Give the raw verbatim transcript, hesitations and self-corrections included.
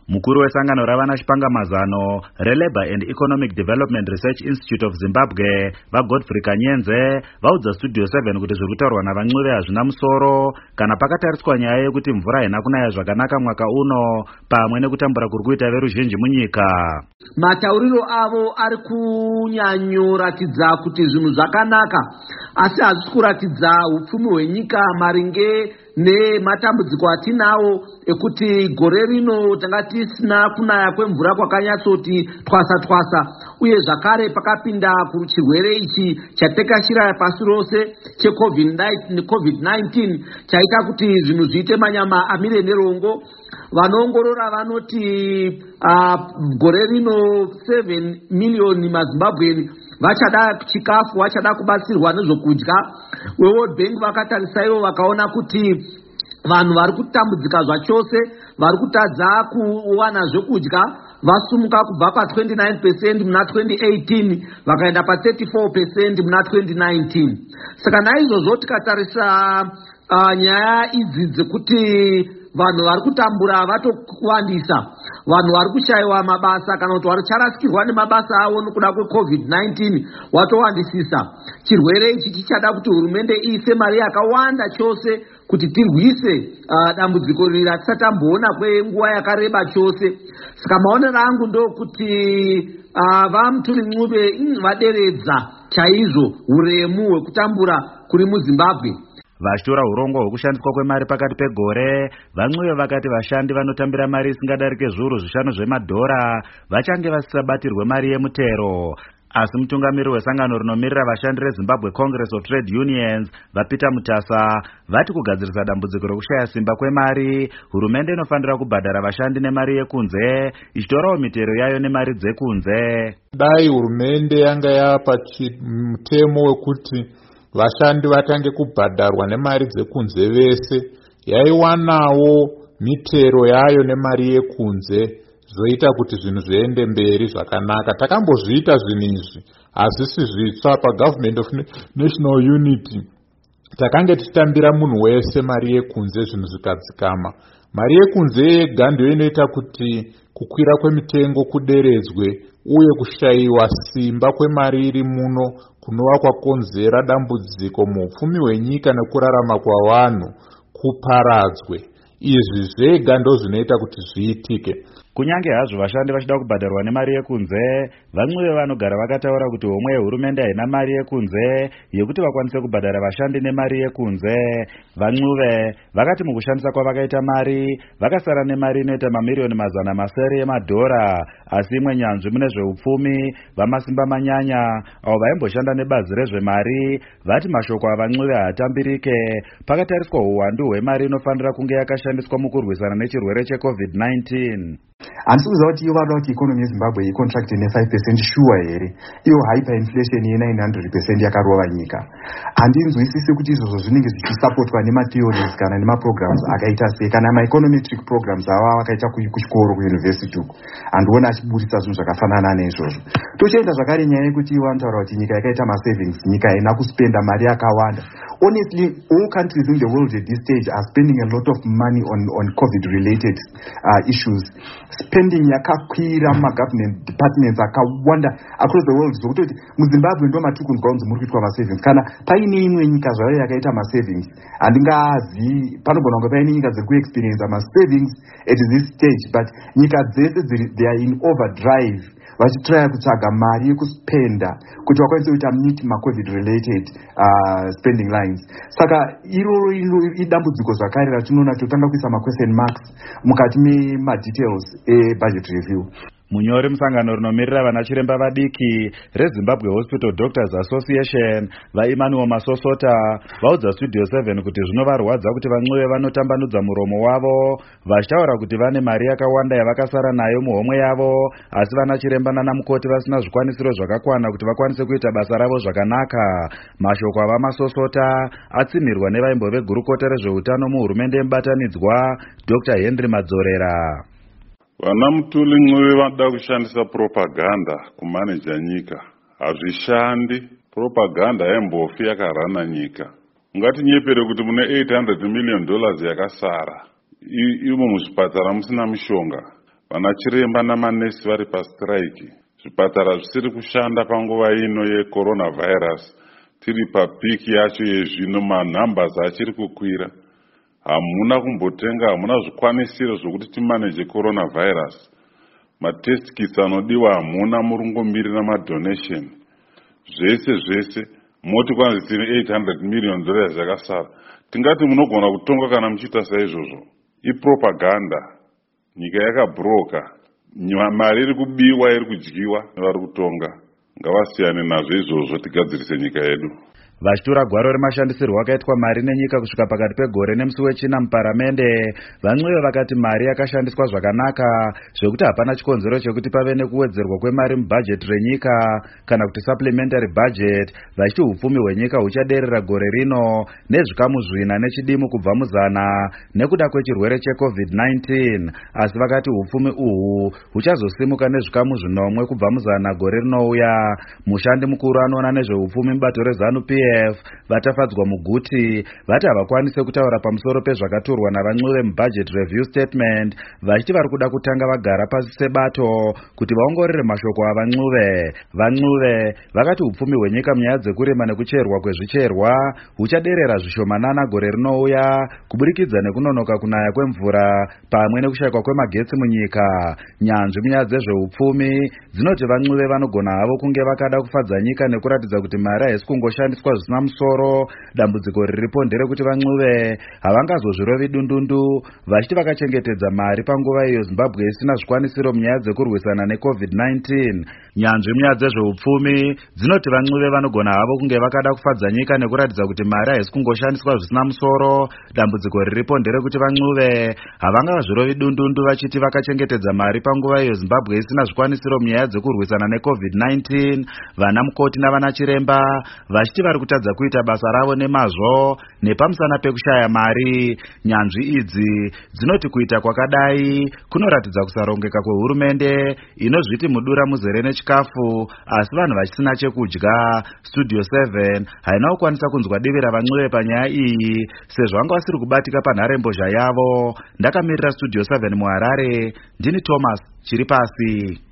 Mukuru wesangano ravana chipangamazano reLabour and Economic Development Research Institute of Zimbabwe vaGodfrey Kanyenze vaudza Studio seven kuti zviri kutaurwa navan'uve hazvina musoro kana pakatariswa nyaya yekuti mvura haina kunaya zvakanaka mwaka uno pamwe nekutambura kuri kuita veruzhinji munyika. Matauriro avo ari kunyanyoratidza kuti zvinhu zvakanaka, asi hazvisi kuratidza upfumi hwenyika maringe nematambudziko atinawo ekuti gore rino tanga tisina kunaya kwemvura kwakanyatsoti twasa twasa, uye zvakare pakapinda kuchirwere ichi chatekashira pasi rose checovid nineteen chaita kuti zvinhu zviite manyama amire nerongo. Vanoongorora vanoti uh, gore rino seven million maZimbabweni vachada chikafu, vachada kubatsirwa nezvokudya. World Bank vakatarisaiwo vakaona kuti vanhu vari kutambudzika zvachose, vari kutadza kuwana zvekudya, vasumuka kubva pa twenty-nine percent muna twenty eighteen vakaenda pa thirty-four percent muna twenty nineteen. Saka naizvozvo tikatarisa uh, nyaya idzi dzekuti vanhu vari kutambura vatokuwandisa, vanhu vari kushayiwa mabasa kana kuti vari charasikirwa nemabasa avo nokuda kwecovid nineteen watowandisisa. Chirwere ichi chichada kuti hurumende iise mari yakawanda chose kuti tirwise uh, dambudziko riri ratisatamboona kwenguva yakareba chose. Saka maonero angu ndokuti uh, vaMutuli vaderedza chaizvo uremu hwekutambura kuri muZimbabwe. Vachitora urongo hwekushandiswa kwemari pakati pegore, vamwe vakati vashandi vanotambira mari isingadarike zviuru zvishanu zvemadhora vachange vasisabatirwe mari yemutero. Asi mutungamiri wesangano rinomirira vashandi reZimbabwe Congress of Trade Unions vaPeter Mutasa vati kugadzirisa dambudziko rekushaya simba kwemari, hurumende inofanira kubhadhara vashandi nemari yekunze ichitorawo mitero yayo nemari dzekunze. Dai hurumende yanga yapa mutemo wekuti vashandi vatange kubhadharwa nemari dzekunze vese, yaiwanawo mitero yayo nemari yekunze, zvoita kuti zvinhu zviende mberi zvakanaka. Takambozviita zvinhu izvi hazvisi zvitsva paGovernment of National Unity. Takange tichitambira munhu wese mari yekunze zvinhu zvikadzikama. Mari yekunze yega ndiyo inoita kuti kukwira kwemitengo kuderedzwe uye kushayiwa simba kwemari iri muno kunova kwakonzera dambudziko muupfumi hwenyika nekurarama kwavanhu kuparadzwe. Izvi zvega ndo zvinoita kuti zviitike. Kunyange hazvo vashandi vachida kubhadharwa nemari yekunze, vamwe vanogara vakataura kuti homwe yehurumende haina mari yekunze yekuti vakwanise kubhadhara vashandi nemari yekunze. Vamwe vakati mukushandisa kwavakaita mari vakasara nemari inoita mamiliyoni mazana masere emadhora. Asi imwe nyanzvi mune zveupfumi vamasimba manyanya avo vaimboshanda nebazi rezvemari vati mashoko avamwe haatambirike pakatariswa uwandu hwemari inofanira kunge yakashandiswa mukurwisana nechirwere checovid nineteen. Handisi kuziva kuti iyo vada kuti ikonomi yeZimbabwe icontracte ne-five percent sure here, iyo hyperinflation ye-nine hundred percent yakarova nyika. Handinzwisisi kuti izvozvo zvinenge zvichisupportwa nematheories kana nemaprograms akaita sei, kana maeconometric programs ava vakaita kuchikoro kuuniversity uku. Handiona achiburitsa zvinhu zvakafanana neizvozvo. Tochienda zvakare nyaya yekuti vanotaura kuti nyika yakaita masavings, nyika haina kuspenda mari yakawanda. Honestly, all countries in the world at this stage are spending a lot of money on, on COVID-related uh, issues. Spending yakakwira mumagovernment departments akawanda across the world. Zvokuti muZimbabwe ndo matiri kunzwa kunzi muri kuitwa masavings. Kana paine imwe nyika zvayo yakaita masavings, handingazivi, panogona kunge paine nyika dziri kuexperience masavings at this stage, but nyika dzese they are in overdrive vachitraya kutsvaga mari yekuspenda kuti vakwanise kuita meet macovid related uh, spending lines. Saka iroro idambudziko zvakare ratinoona totanga kuisa maquestion marks mukati memadetails ebudget review. Munyori musangano rinomirira vana chiremba vadiki reZimbabwe Hospital Doctors Association vaEmmanuel Masosota vaudza Studio seven kuti zvinovarwadza kuti vamwe vanotambanudza muromo wavo vachitaura kuti vane mari yakawanda yavakasara nayo muhomwe yavo, asi vana chiremba nana mukoti vasina zvikwanisiro zvakakwana kuti vakwanise kuita basa ravo zvakanaka. Mashoko ava Masosota atsimirwa nevaimbo vegurukota rezveutano muhurumende yemubatanidzwa Doctor Henry Madzorera. Vana Mutuli vanoda kushandisa propaganda kumaneja nyika. Hazvishandi. Propaganda yembofi yakarana nyika. Ngatinyepere kuti mune eight hundred million dollars yakasara. Imo muzvipatara musina mishonga. vana chiremba namanesi vari pastrike, zvipatara zvisiri kushanda panguva ino yecoronavirus, tiri papiki yacho yezvino, manumbers achiri kukwira. Hamuna kumbotenga, hamuna zvikwanisiro zvokuti timanage coronavirus. Matest kits anodiwa hamuna, murungomirira madonation. Zvese zvese moti kwanzi tine eight hundred million dollars yakasara. Tingati munogona kutonga kana muchiita saizvozvo. Ipropaganda. Nyika yakabroka. Mari iri kubiwa, iri kudyiwa nevari kutonga. Ngavasiyane nazvo izvozvo, tigadzirise nyika yedu. Vachitora gwaro remashandisirwo akaitwa mari nenyika kusvika pakati pegore nemusi wechina muparamende, vamwe vakati mari yakashandiswa zvakanaka zvekuti hapana chikonzero chekuti pave nekuwedzerwa kwemari mubhajeti renyika kana kuti supplementary budget, vachiti upfumi hwenyika huchaderera gore rino nezvikamu zvina nechidimu kubva muzana nekuda kwechirwere checovid nineteen, asi vakati upfumi uhu huchazosimuka nezvikamu zvinomwe kubva muzana gore rinouya. Mushandi mukuru anoona nezveupfumi mubato rezanu P F vatafadzwa muguti vati havakwanise kutaura pamusoro pezvakaturwa navancuve mubudget review statement, vachiti vari kuda kutanga vagara pasi sebato kuti vaongorere mashoko avancuve. Vancuve vakati upfumi hwenyika munyaya dzekurima nekucherwa kwezvicherwa huchaderera zvishomanana gore rinouya kuburikidza nekunonoka kunaya kwemvura pamwe nekushayikwa kwemagetsi munyika. Nyanzvi munyaya dzezveupfumi dzinoti vancuve vanogona havo kunge vakada kufadza nyika nekuratidza kuti mari haisi kungoshandiswa zvisina musoro. Dambudziko riripo nderekuti vancuve havangazozvirovi dundundu, vachiti vakachengetedza mari panguva iyo Zimbabwe isina zvikwanisiro munyaya dzekurwisana necovid nineteen. Nyanzvi munyaya dzezveupfumi dzinoti vancuve vanogona havo kunge vakada kufadza nyika nekuratidza kuti mari haisi kungoshandiswa zvisina musoro. Dambudziko riripo nderekuti vancuve havangazvirovi dundundu, vachiti vakachengetedza mari panguva iyo Zimbabwe isina zvikwanisiro munyaya dzekurwisana necovid nineteen. Vana mukoti navana chiremba vachiti vari kutadza kuita basa ravo nemazvo nepamusana pekushaya mari. Nyanzvi idzi dzinoti kuita kwakadai kunoratidza kusarongeka kwehurumende inozviti mudura muzere nechikafu asi vanhu vachisina chekudya. Studio seven haina kukwanisa kunzwa divi ravancuve panyaya iyi sezvo vanga vasiri kubatika panharembozha yavo. Ndakamirira Studio seven muHarare, ndini Thomas Chiripasi.